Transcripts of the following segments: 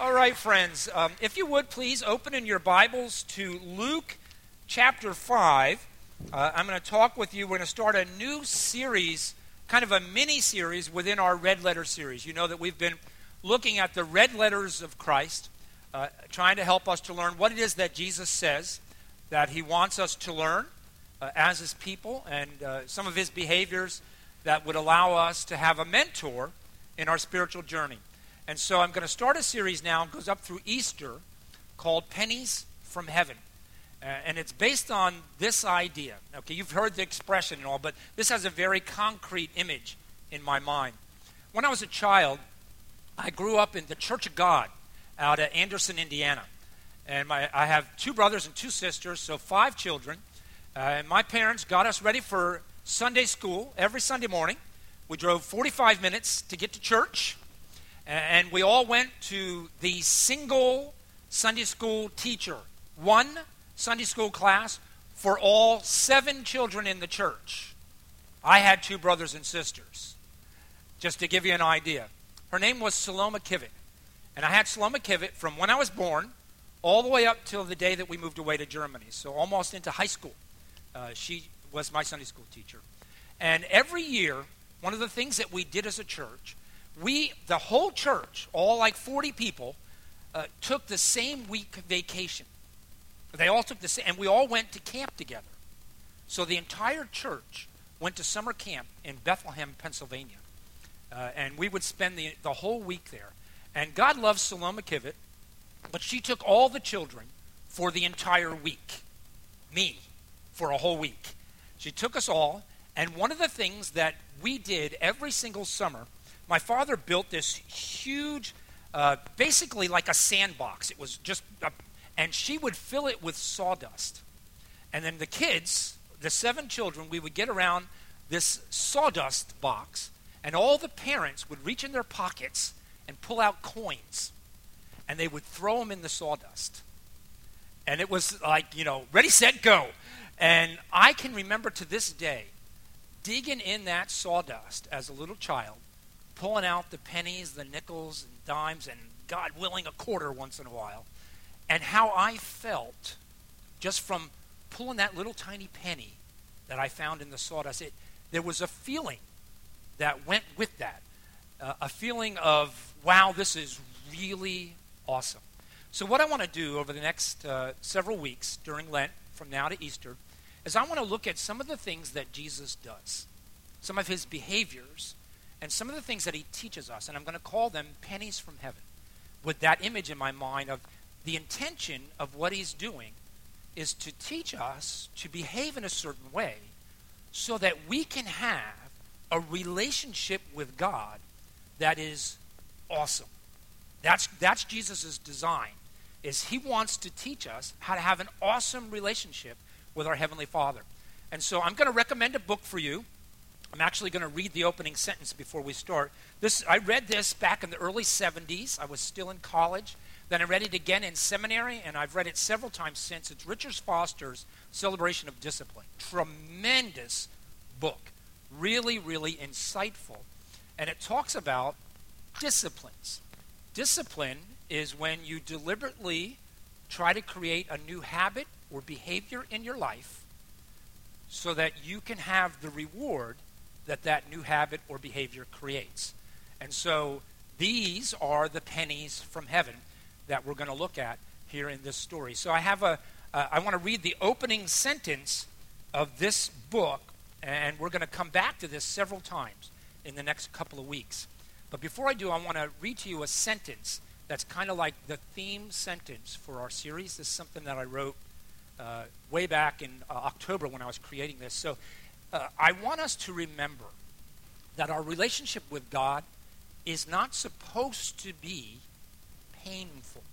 All right, friends, if you would please open in your Bibles to Luke chapter 5. I'm going to talk with you. We're going to start a new series, kind of a mini-series within our Red Letter series. You know that we've been looking at the red letters of Christ, trying to help us to learn what it is that Jesus says that he wants us to learn as his people, and some of his behaviors that would allow us to have a mentor in our spiritual journey. And so I'm going to start a series now, it goes up through Easter, called Pennies from Heaven. And it's based on this idea. Okay, you've heard the expression and all, but this has a very concrete image in my mind. When I was a child, I grew up in the Church of God out at Anderson, Indiana. And I have 2 brothers and 2 sisters, so 5 children. And my parents got us ready for Sunday school every Sunday morning. We drove 45 minutes to get to church. And we all went to the single Sunday school teacher, one Sunday school class for all 7 children in the church. I had 2 brothers and sisters, just to give you an idea. Her name was Saloma Kivett. And I had Saloma Kivett from when I was born all the way up till the day that we moved away to Germany, so almost into high school. She was my Sunday school teacher. And every year, one of the things that we did as a church, the whole church, all like 40 people, took the same week vacation. They all took the same, and we all went to camp together. So the entire church went to summer camp in Bethlehem, Pennsylvania. And we would spend the whole week there. And God loves Saloma Kivett, but she took all the children for the entire week. Me, for a whole week. She took us all, and one of the things that we did every single summer, my father built this huge, basically like a sandbox. It was just, and she would fill it with sawdust. And then the kids, the 7 children, we would get around this sawdust box, and all the parents would reach in their pockets and pull out coins, and they would throw them in the sawdust. And it was like, ready, set, go. And I can remember to this day digging in that sawdust as a little child, pulling out the pennies, the nickels, and dimes, and God willing, a quarter once in a while, and how I felt just from pulling that little tiny penny that I found in the sawdust. There was a feeling that went with that, a feeling of, wow, this is really awesome. So what I want to do over the next several weeks during Lent, from now to Easter, is I want to look at some of the things that Jesus does, some of his behaviors, and some of the things that he teaches us, and I'm going to call them pennies from heaven, with that image in my mind of the intention of what he's doing is to teach us to behave in a certain way so that we can have a relationship with God that is awesome. That's Jesus' design, is he wants to teach us how to have an awesome relationship with our Heavenly Father. And so I'm going to recommend a book for you. I'm actually going to read the opening sentence before we start. I read this back in the early 70s. I was still in college. Then I read it again in seminary, and I've read it several times since. It's Richard Foster's Celebration of Discipline. Tremendous book. Really, really insightful. And it talks about disciplines. Discipline is when you deliberately try to create a new habit or behavior in your life so that you can have the reward that new habit or behavior creates. And so these are the pennies from heaven that we're going to look at here in this story. So I want to read the opening sentence of this book, and we're going to come back to this several times in the next couple of weeks. But before I do, I want to read to you a sentence that's kind of like the theme sentence for our series. This is something that I wrote way back in October when I was creating this. So I want us to remember that our relationship with God is not supposed to be painful.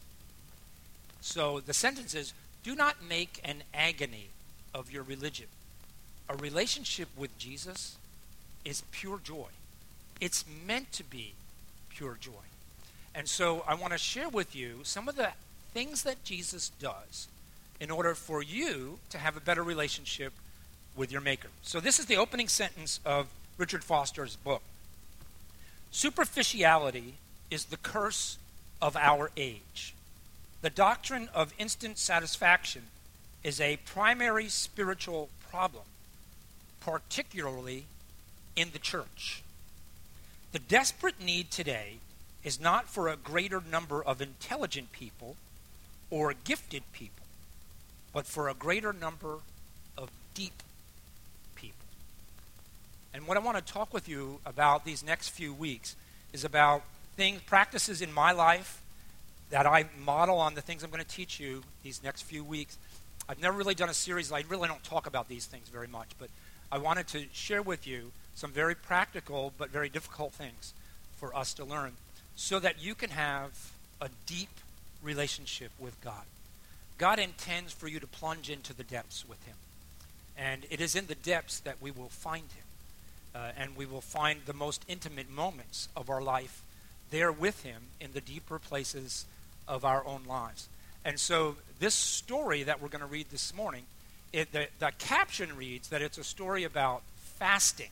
So the sentence is, do not make an agony of your religion. A relationship with Jesus is pure joy. It's meant to be pure joy. And so I want to share with you some of the things that Jesus does in order for you to have a better relationship with your Maker. So this is the opening sentence of Richard Foster's book. Superficiality is the curse of our age. The doctrine of instant satisfaction is a primary spiritual problem, particularly in the church. The desperate need today is not for a greater number of intelligent people or gifted people, but for a greater number of deep people. And what I want to talk with you about these next few weeks is about practices in my life that I model on the things I'm going to teach you these next few weeks. I've never really done a series. I really don't talk about these things very much, but I wanted to share with you some very practical but very difficult things for us to learn so that you can have a deep relationship with God. God intends for you to plunge into the depths with him. And it is in the depths that we will find him. And we will find the most intimate moments of our life there with him in the deeper places of our own lives. And so this story that we're going to read this morning, the caption reads that it's a story about fasting.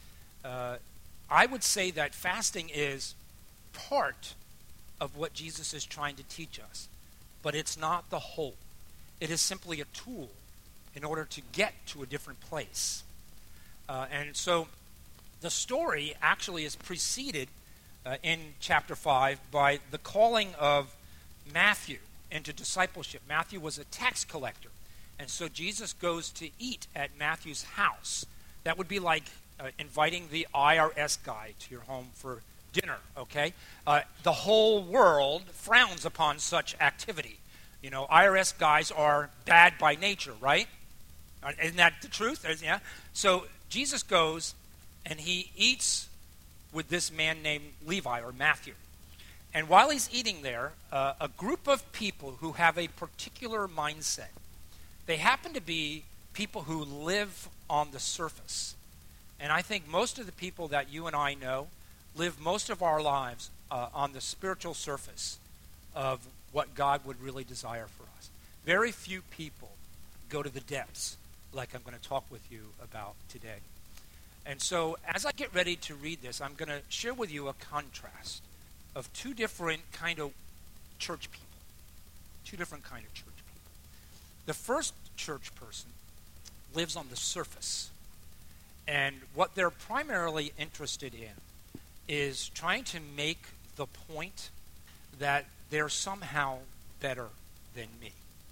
I would say that fasting is part of what Jesus is trying to teach us, but it's not the whole. It is simply a tool in order to get to a different place. And so the story actually is preceded in chapter 5 by the calling of Matthew into discipleship. Matthew was a tax collector, and so Jesus goes to eat at Matthew's house. That would be like inviting the IRS guy to your home for dinner, okay? The whole world frowns upon such activity. You know, IRS guys are bad by nature, right? Isn't that the truth? Yeah. So Jesus goes and he eats with this man named Levi or Matthew. And while he's eating there, a group of people who have a particular mindset, they happen to be people who live on the surface. And I think most of the people that you and I know live most of our lives on the spiritual surface of what God would really desire for us. Very few people go to the depths like I'm going to talk with you about today. And so as I get ready to read this, I'm going to share with you a contrast of two different kind of church people. Two different kind of church people. The first church person lives on the surface. And what they're primarily interested in is trying to make the point that they're somehow better than me.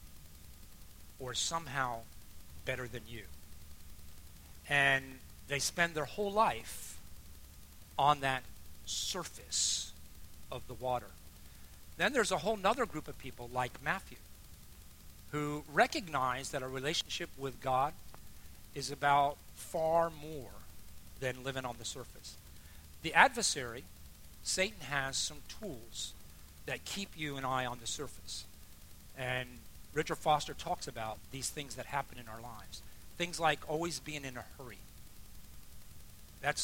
Or somehow better than you. And they spend their whole life on that surface of the water. Then there's a whole other group of people like Matthew who recognize that a relationship with God is about far more than living on the surface. The adversary, Satan, has some tools that keep you and I on the surface. And Richard Foster talks about these things that happen in our lives. Things like always being in a hurry. That's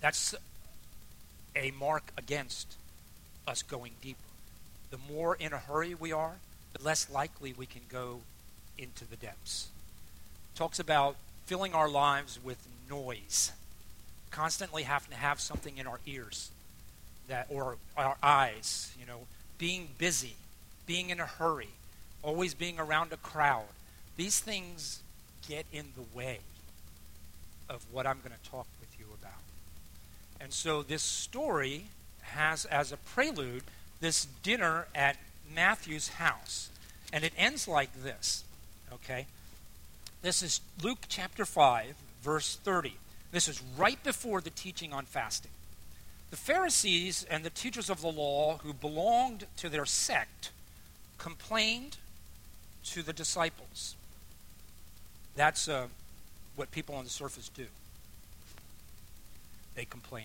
a mark against us going deeper. The more in a hurry we are, the less likely we can go into the depths. Talks about filling our lives with noise. Constantly having to have something in our ears or our eyes, being busy, being in a hurry, always being around a crowd. These things get in the way of what I'm going to talk with you about. And so this story has as a prelude this dinner at Matthew's house. And it ends like this, okay? This is Luke chapter 5, verse 30. This is right before the teaching on fasting. The Pharisees and the teachers of the law who belonged to their sect complained to the disciples. That's what people on the surface do. They complain.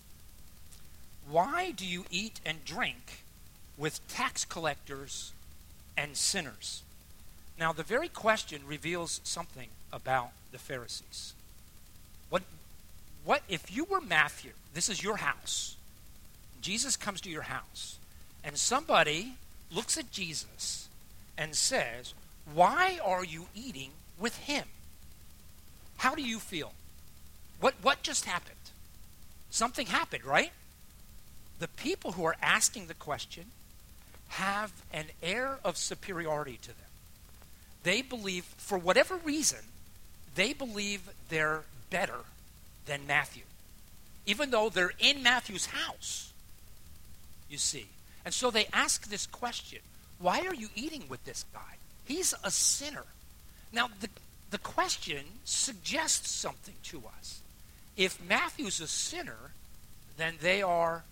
Why do you eat and drink with tax collectors and sinners? Now, the very question reveals something about the Pharisees. What if you were Matthew? This is your house. Jesus comes to your house, and somebody looks at Jesus and says, "Why are you eating with him?" How do you feel? What just happened? Something happened, right? The people who are asking the question have an air of superiority to them. They believe, for whatever reason, they believe they're better than Matthew, even though they're in Matthew's house, you see. And so they ask this question, why are you eating with this guy? He's a sinner. Now, the question suggests something to us. If Matthew's a sinner, then they are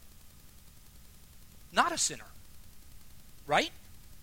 not a sinner, right?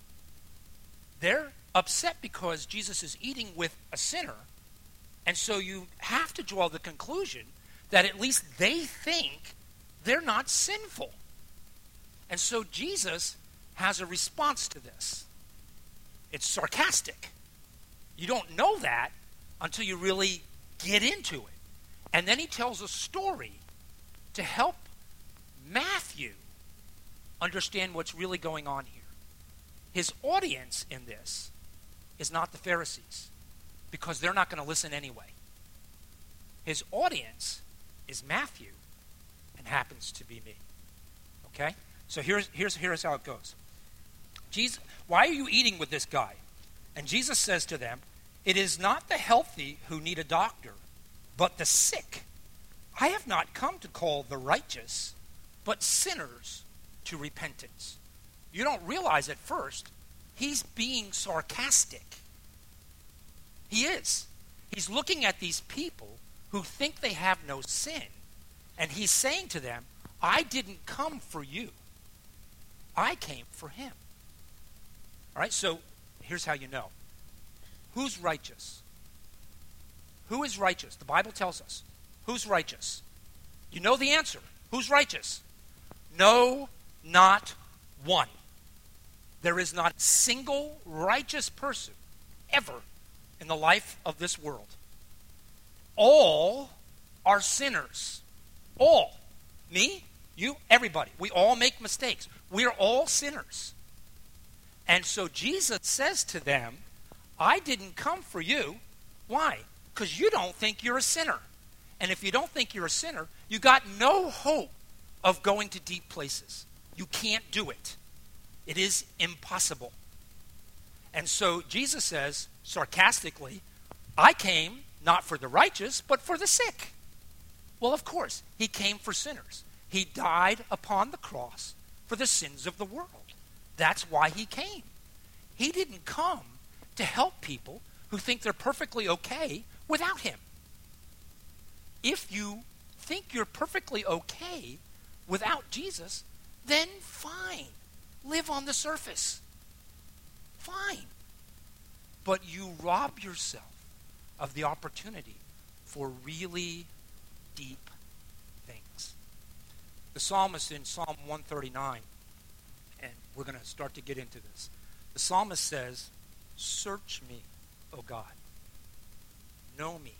They're upset because Jesus is eating with a sinner, and so you have to draw the conclusion that at least they think they're not sinful. And so Jesus has a response to this. It's sarcastic. You don't know that until you really get into it. And then he tells a story to help Matthew understand what's really going on here. His audience in this is not the Pharisees, because they're not going to listen anyway. His audience is Matthew and happens to be me. Okay? So here's how it goes. Jesus, why are you eating with this guy? And Jesus says to them, it is not the healthy who need a doctor, but the sick. I have not come to call the righteous, but sinners to repentance. You don't realize at first, he's being sarcastic. He is. He's looking at these people who think they have no sin, and he's saying to them, I didn't come for you. I came for him. All right, so here's how you know. Who's righteous? Who is righteous? The Bible tells us. Who's righteous? You know the answer. Who's righteous? No, not one. There is not a single righteous person ever in the life of this world. All are sinners. All. Me, you, everybody. We all make mistakes. We're all sinners. And so Jesus says to them, I didn't come for you. Why? Because you don't think you're a sinner. And if you don't think you're a sinner, you got no hope of going to deep places. You can't do it. It is impossible. And so Jesus says, sarcastically, I came not for the righteous, but for the sick. Well, of course, he came for sinners. He died upon the cross for the sins of the world. That's why he came. He didn't come to help people who think they're perfectly okay without him. If you think you're perfectly okay without Jesus, then fine. Live on the surface. Fine. But you rob yourself of the opportunity for really deep things. The psalmist in Psalm 139, and we're going to start to get into this. The psalmist says, search me, O God. Know me.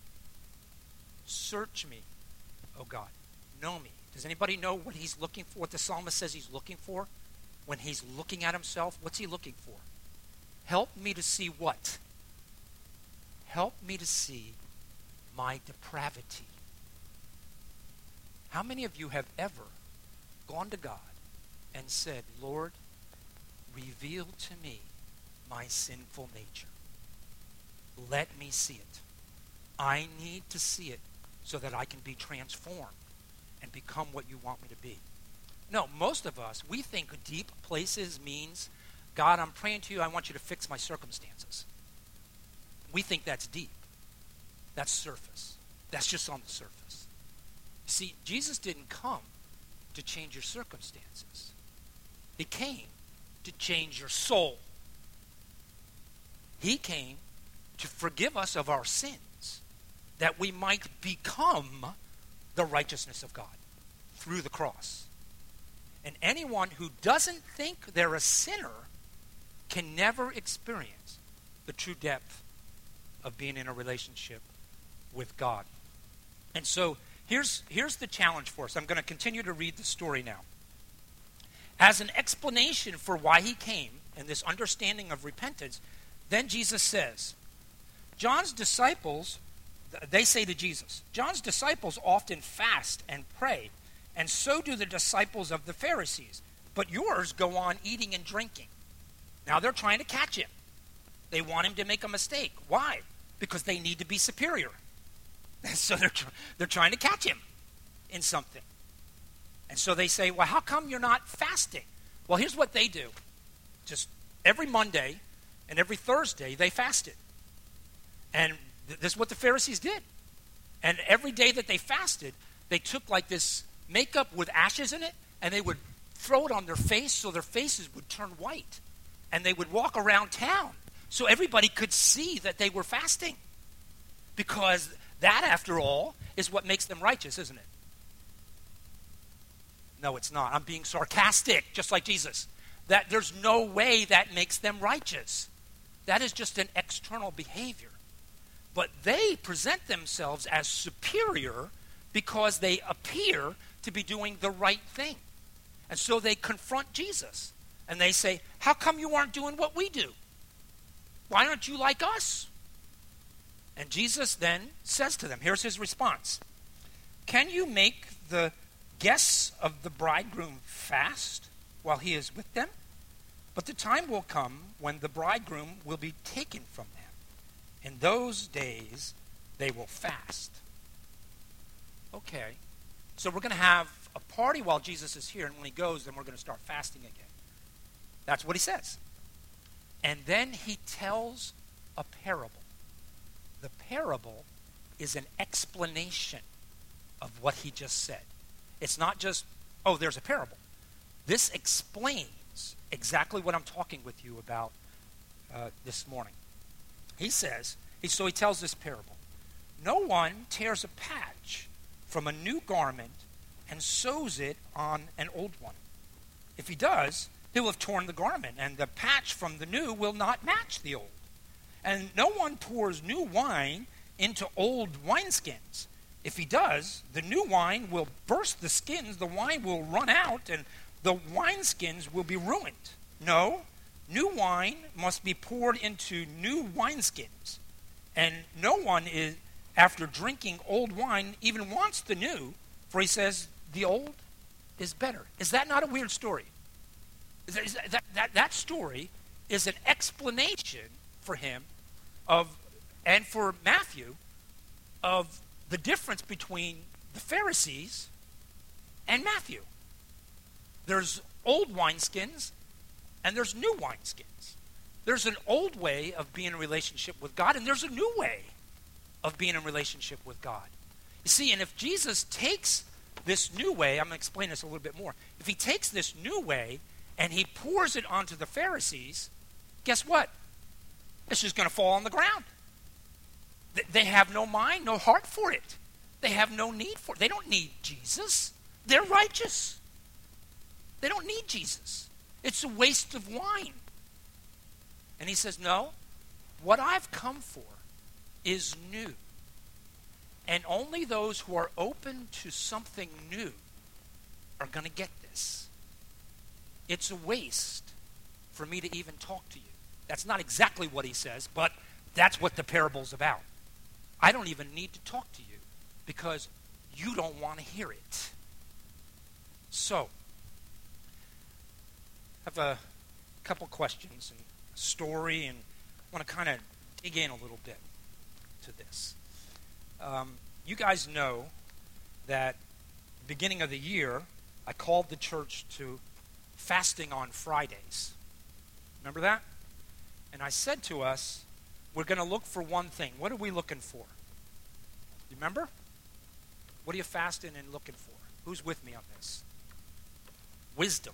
Search me, O God. Know me. Does anybody know what he's looking for? What the psalmist says he's looking for? When he's looking at himself, what's he looking for? Help me to see what? Help me to see my depravity. How many of you have ever gone to God and said, Lord, reveal to me my sinful nature. Let me see it. I need to see it so that I can be transformed and become what you want me to be. No, most of us, we think deep places means, God, I'm praying to you, I want you to fix my circumstances. We think that's deep. That's surface. That's just on the surface. See, Jesus didn't come to change your circumstances. He came to change your soul. He came to forgive us of our sins, that we might become the righteousness of God through the cross. And anyone who doesn't think they're a sinner can never experience the true depth of being in a relationship with God. And so here's the challenge for us. I'm going to continue to read the story now. As an explanation for why he came and this understanding of repentance, then Jesus says, John's disciples, they say to Jesus, John's disciples often fast and pray, and so do the disciples of the Pharisees. but yours go on eating and drinking. Now they're trying to catch him. They want him to make a mistake. Why? Because they need to be superior. So they're trying to catch him in something. And so they say, well, how come you're not fasting? Well, here's what they do. Just every Monday and every Thursday, they fasted. And this is what the Pharisees did. And every day that they fasted, they took like this makeup with ashes in it, and they would throw it on their face so their faces would turn white. And they would walk around town so everybody could see that they were fasting. Because that, after all, is what makes them righteous, isn't it? No, it's not. I'm being sarcastic, just like Jesus. That there's no way that makes them righteous. That is just an external behavior. But they present themselves as superior because they appear to be doing the right thing. And so they confront Jesus. And they say, how come you aren't doing what we do? Why aren't you like us? And Jesus then says to them, here's his response. Can you make the guests of the bridegroom fast while he is with them? But the time will come when the bridegroom will be taken from them. In those days, they will fast. Okay. So we're going to have a party while Jesus is here, and when he goes, then we're going to start fasting again. That's what he says. And then he tells a parable. The parable is an explanation of what he just said. It's not just, oh, there's a parable. This explains exactly what I'm talking with you about this morning. He says, so he tells this parable. No one tears a patch from a new garment and sews it on an old one. If he does, he will have torn the garment, and the patch from the new will not match the old. And no one pours new wine into old wineskins. If he does, the new wine will burst the skins, the wine will run out, and the wineskins will be ruined. No, new wine must be poured into new wineskins. And no one is, after drinking old wine, even wants the new, for he says, the old is better. Is that not a weird story? That story is an explanation for him and for Matthew of the difference between the Pharisees and Matthew. There's old wineskins and there's new wineskins. There's an old way of being in a relationship with God, and there's a new way of being in a relationship with God. You see, and if Jesus takes this new way, I'm going to explain this a little bit more. If he takes this new way and he pours it onto the Pharisees, guess what? It's just going to fall on the ground. They have no mind, no heart for it. They have no need for it. They don't need Jesus. They're righteous. They don't need Jesus. It's a waste of wine. And he says, no, what I've come for is new. And only those who are open to something new are going to get this. It's a waste for me to even talk to you. That's not exactly what he says, but that's what the parable's about. I don't even need to talk to you because you don't want to hear it. So, I have a couple questions and a story, and I want to kind of dig in a little bit to this. You guys know that beginning of the year, I called the church to fasting on Fridays. Remember that? And I said to us, we're going to look for one thing. What are we looking for? You remember? What are you fasting and looking for? Who's with me on this? Wisdom.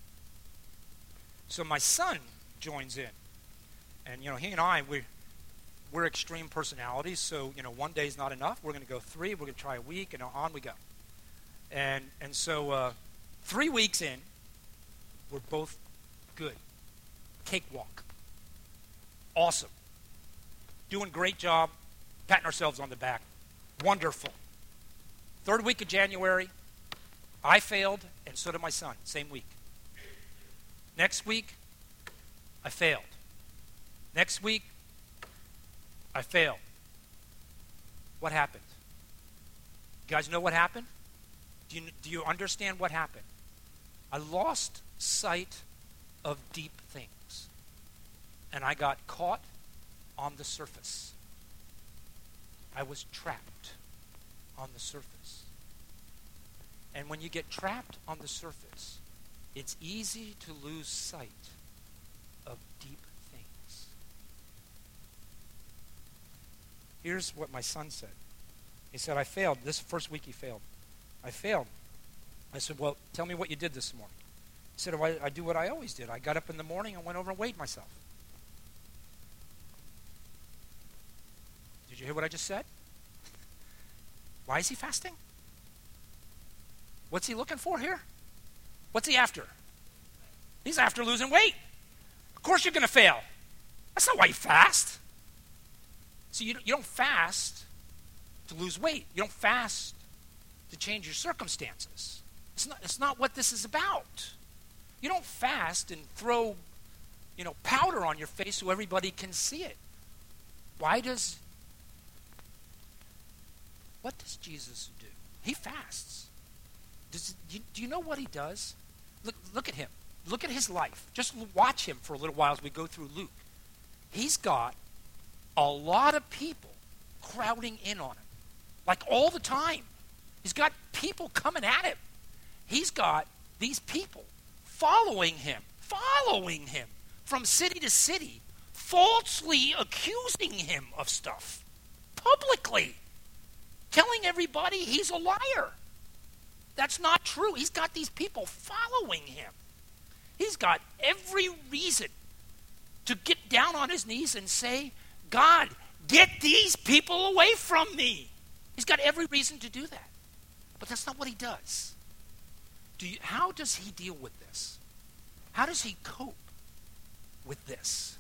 So my son joins in. And, he and I, we're extreme personalities. So, one day is not enough. We're going to go 3. We're going to try a week, and on we go. And so 3 weeks in, we're both good. Cakewalk. Awesome. Doing great job. Patting ourselves on the back. Wonderful. 3rd week of January, I failed, and so did my son. Same week. Next week, I failed. Next week, I failed. What happened? You guys know what happened? Do you understand what happened? I lost sight of deep things, and I got caught on the surface. I was trapped on the surface. And when you get trapped on the surface, it's easy to lose sight of deep things. Here's what my son said. He said, I failed. This first week he failed. I failed. I said, well, tell me what you did this morning. He said, oh, I do what I always did. I got up in the morning and went over and weighed myself. Did you hear what I just said? Why is he fasting? What's he looking for here? What's he after? He's after losing weight. Of course you're going to fail. That's not why you fast. So you don't fast to lose weight. You don't fast to change your circumstances. It's not what this is about. You don't fast and throw, powder on your face so everybody can see it. What does Jesus do? He fasts. Do you know what he does? Look at him. Look at his life. Just watch him for a little while as we go through Luke. He's got a lot of people crowding in on him. Like all the time. He's got people coming at him. He's got these people following him from city to city, falsely accusing him of stuff, publicly, telling everybody he's a liar. That's not true. He's got these people following him. He's got every reason to get down on his knees and say, God, get these people away from me. He's got every reason to do that. But that's not what he does. How does he deal with this? How does he cope with this?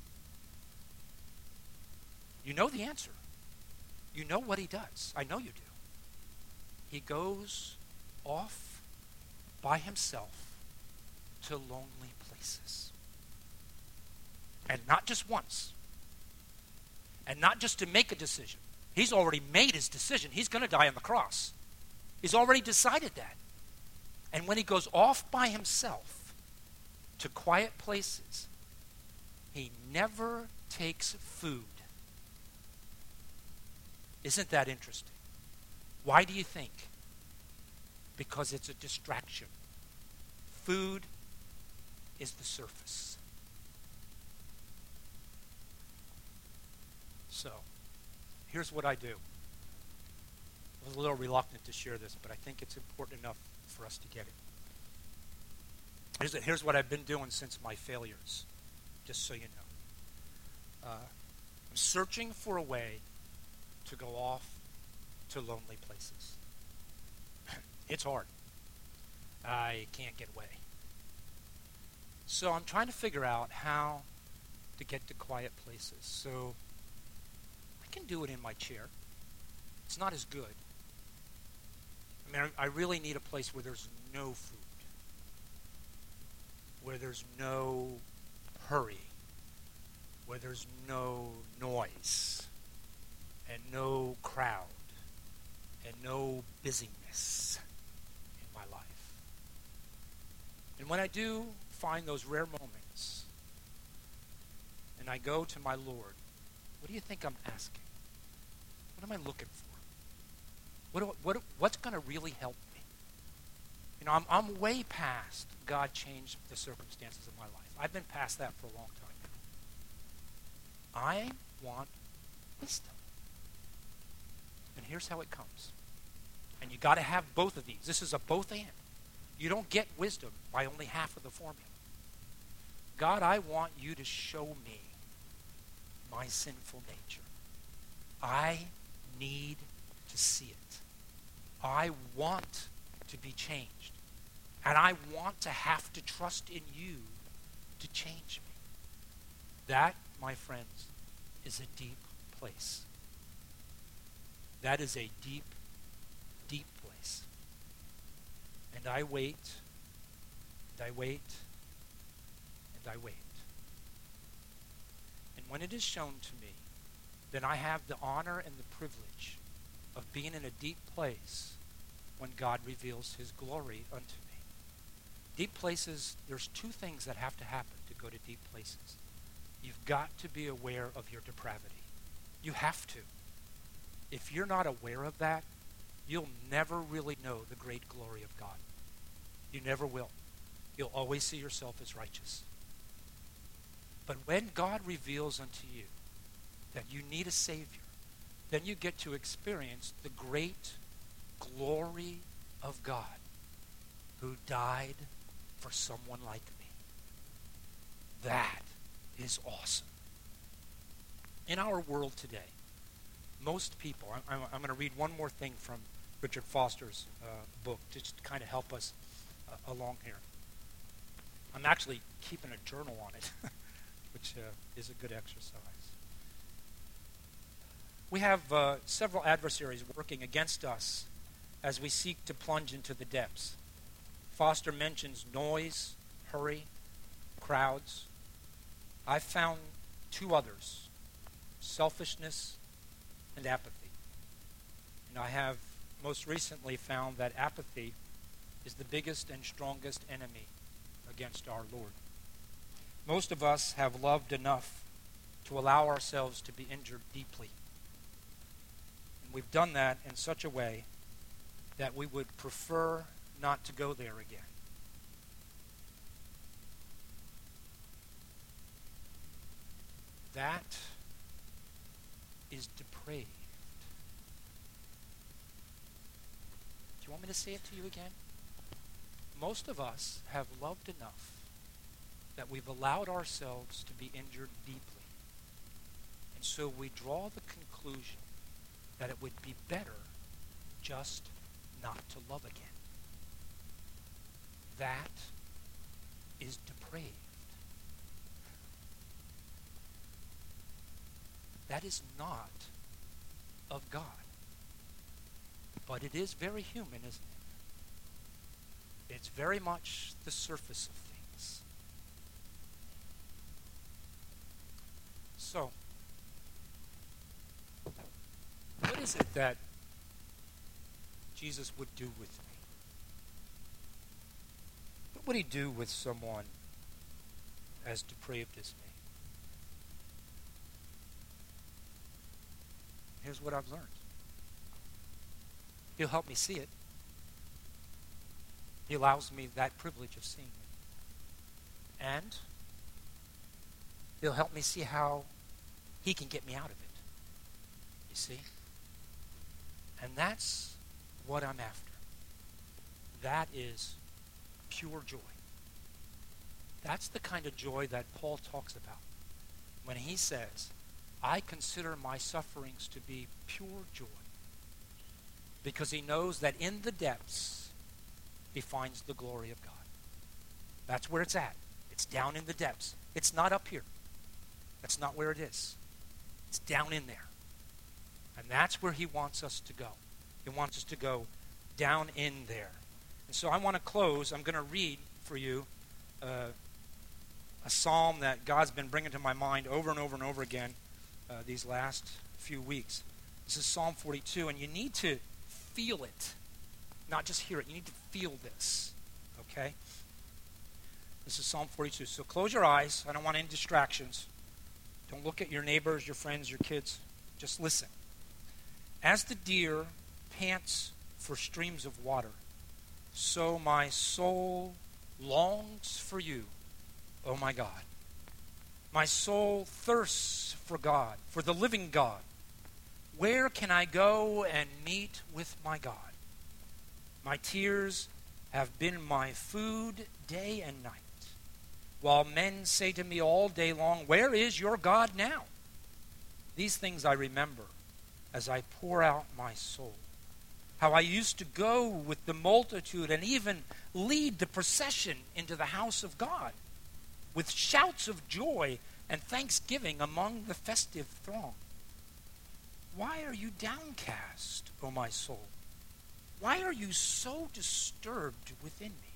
You know the answer. You know what he does. I know you do. He goes off by himself to lonely places. And not just once. And not just to make a decision. He's already made his decision. He's going to die on the cross. He's already decided that. And when he goes off by himself to quiet places, he never takes food. Isn't that interesting? Why do you think? Because it's a distraction. Food is the surface. So, here's what I do. I was a little reluctant to share this, but I think it's important enough for us to get it. Here's what I've been doing since my failures, just so you know. I'm searching for a way to go off to lonely places. It's hard. I can't get away. So I'm trying to figure out how to get to quiet places. So I can do it in my chair. It's not as good. I mean, I really need a place where there's no food, where there's no hurry, where there's no noise, and no crowd, and no busyness in my life. And when I do find those rare moments, and I go to my Lord, what do you think I'm asking? What am I looking for? What's going to really help me? You know, I'm way past God changed the circumstances of my life. I've been past that for a long time now. I want wisdom. And here's how it comes. And you got to have both of these. This is a both and. You don't get wisdom by only half of the formula. God, I want you to show me my sinful nature. I need to see it. I want to be changed. And I want to have to trust in you to change me. That, my friends, is a deep place. That is a deep, deep place. And I wait, and I wait, and I wait. And when it is shown to me, then I have the honor and the privilege of being in a deep place when God reveals his glory unto me. Deep places, there's two things that have to happen to go to deep places. You've got to be aware of your depravity. You have to. If you're not aware of that, you'll never really know the great glory of God. You never will. You'll always see yourself as righteous. But when God reveals unto you that you need a Savior, then you get to experience the great glory of God who died for someone like me. That is awesome. In our world today, most people, I'm going to read one more thing from Richard Foster's book to just kind of help us along here. I'm actually keeping a journal on it, which is a good exercise. We have several adversaries working against us as we seek to plunge into the depths. Foster mentions noise, hurry, crowds. I've found two others, selfishness and apathy. And I have most recently found that apathy is the biggest and strongest enemy against our Lord. Most of us have loved enough to allow ourselves to be injured deeply. And we've done that in such a way that we would prefer not to go there again. That is depraved. Do you want me to say it to you again? Most of us have loved enough that we've allowed ourselves to be injured deeply. And so we draw the conclusion that it would be better just not to love again. That is depraved. That is not of God. But it is very human, isn't it? It's very much the surface of things. So, what is it that Jesus would do with me? What would he do with someone as depraved as me? Here's what I've learned. He'll help me see it. He allows me that privilege of seeing it. And he'll help me see how he can get me out of it. You see? And that's what I'm after. That is pure joy. That's the kind of joy that Paul talks about when he says, I consider my sufferings to be pure joy, because he knows that in the depths he finds the glory of God. That's where it's at. It's down in the depths. It's not up here. That's not where it is. It's down in there. And that's where he wants us to go. He wants us to go down in there. And so I want to close. I'm going to read for you a psalm that God's been bringing to my mind over and over and over again these last few weeks. This is Psalm 42, and you need to feel it, not just hear it. You need to feel this, okay? This is Psalm 42. So close your eyes. I don't want any distractions. Don't look at your neighbors, your friends, your kids. Just listen. As the deer pants for streams of water, so my soul longs for you, O my God. My soul thirsts for God, for the living God. Where can I go and meet with my God? My tears have been my food day and night, while men say to me all day long, where is your God now? These things I remember as I pour out my soul. How I used to go with the multitude and even lead the procession into the house of God, with shouts of joy and thanksgiving among the festive throng. Why are you downcast, O my soul? Why are you so disturbed within me?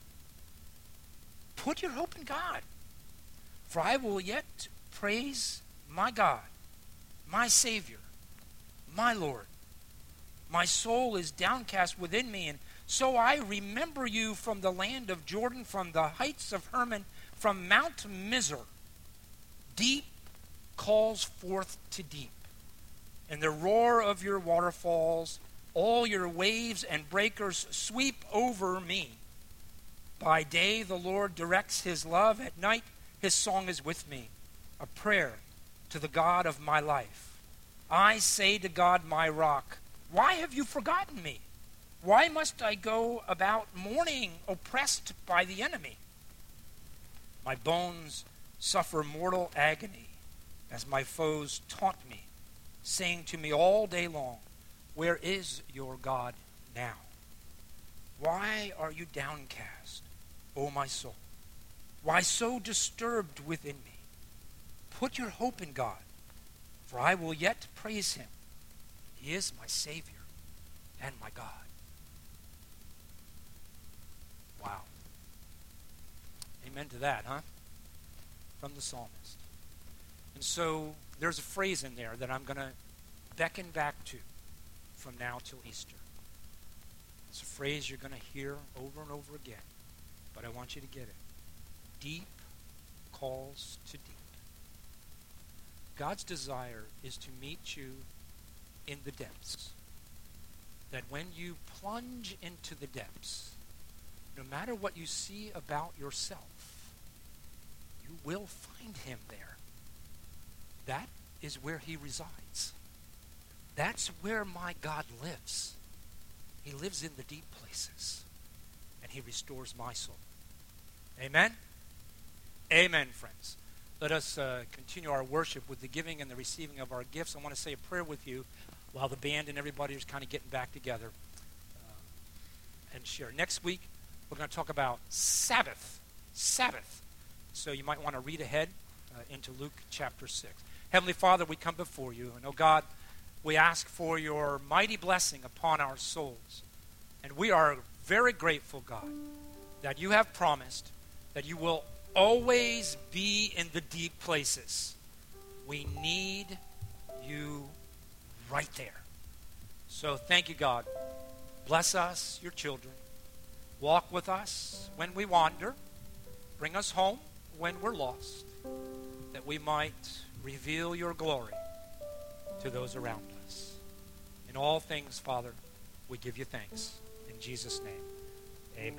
Put your hope in God, for I will yet praise my God, my Savior, my Lord. My soul is downcast within me, and So I remember you from the land of Jordan, from the heights of Hermon, from Mount Mizar. Deep calls forth to deep. In the roar of your waterfalls, all your waves and breakers sweep over me. By day the Lord directs his love. At night his song is with me, a prayer to the God of my life. I say to God, my rock, why have you forgotten me? Why must I go about mourning, oppressed by the enemy? My bones suffer mortal agony as my foes taunt me, saying to me all day long, where is your God now? Why are you downcast, O my soul? Why so disturbed within me? Put your hope in God, for I will yet praise him. He is my Savior and my God. Wow. Amen to that, huh? From the psalmist. And so there's a phrase in there that I'm going to beckon back to from now till Easter. It's a phrase you're going to hear over and over again, but I want you to get it. Deep calls to deep. God's desire is to meet you in the depths. That when you plunge into the depths, no matter what you see about yourself, you will find him there. That is where he resides. That's where my God lives. He lives in the deep places, and he restores my soul. Amen? Amen, friends. Let us continue our worship with the giving and the receiving of our gifts. I want to say a prayer with you while the band and everybody is kind of getting back together and share. Next week, we're going to talk about Sabbath. Sabbath. So you might want to read ahead into Luke chapter 6. Heavenly Father, we come before you. And, oh God, we ask for your mighty blessing upon our souls. And we are very grateful, God, that you have promised that you will always be in the deep places. We need you right there. So thank you, God. Bless us, your children. Walk with us when we wander. Bring us home when we're lost, that we might reveal your glory to those around us. In all things, Father, we give you thanks. In Jesus' name.